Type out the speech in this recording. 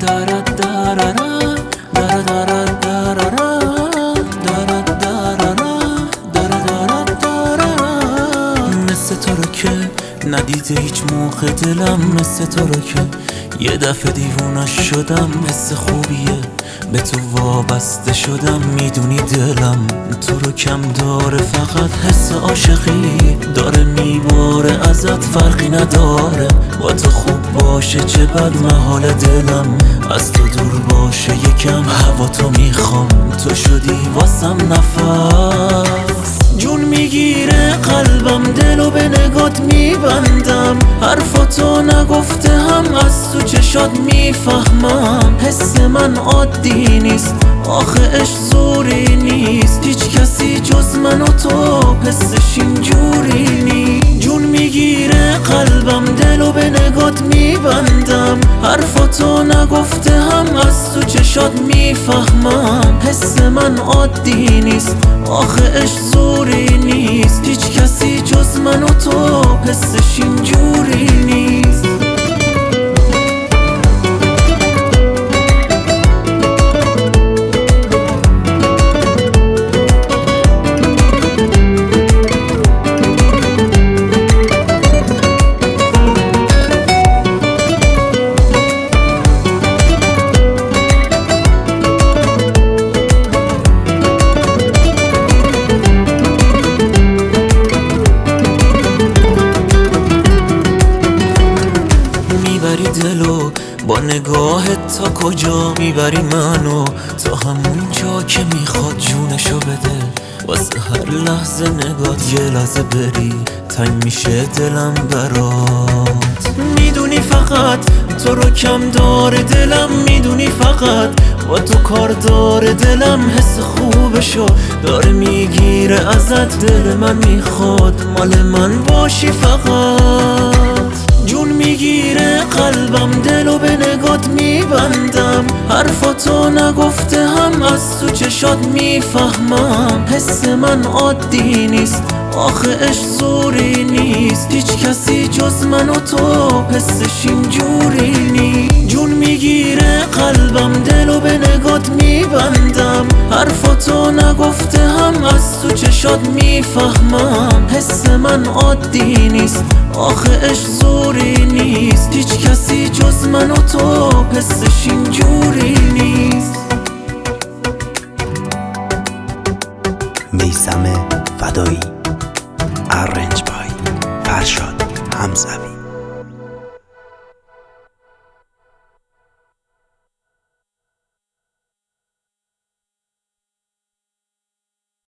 مثل تو رو که ندیده هیچ موقع دلم، مثل تو رو که یه دفعه دیوونش شدم. حس خوبیه به تو وابسته شدم، میدونی دلم تو رو کم داره، فقط حس عاشقی داره میباره ازت، فرقی نداره با تو خوب باشه چه بد، محال دلم از تو دور باشه یکم. هوا تو میخوام، تو شدی واسم نفس، جون میگیره قلبم، دلو به نگات میبندم، حرفاتو نگفته هم از تو چشات میفهمم. حس من عادی نیست آخه عشق زوری نیست، هیچ کسی جز من و تو حسش اینجوری نیست. جون میگیره قلبم، دلو به نگات میبندم، حرفاتو نگفته هم از تو چشات میفهمم. حس من عادی نیست آخه عشق زوری نیست، هیچ کسی جز من و تو حسش اینجوری نیست. میبری دلو با نگاهت تا کجا، میبری منو تا همون جا که میخواد جونشو بده. واسه هر لحظه نگات یه لحظه بری تنگ میشه دلم برات. میدونی فقط تو رو کم داره دلم، میدونی فقط با تو کار داره دلم. حس خوبشو داره میگیره ازت، دل من میخواد مال من باشی فقط. جون میگیره قلبم، دلو به نگات میبندم، حرفاتو نگفته هم از تو چشات میفهمم. حس من عادی نیست آخه عشق زوری نیست، هیچ کسی جز من و تو حسش اینجوری نیست. جون میگیره قلبم، دلو به نگات میبندم، حرفاتو نگفته هم از تو چشات میفهمم. حس من عادی نیست آخه عشق زوری نیست، هیچ کسی جز من و تو حسش اینجوری نیست. میثم فدایی، ارنج بای فرشاد حمزوی.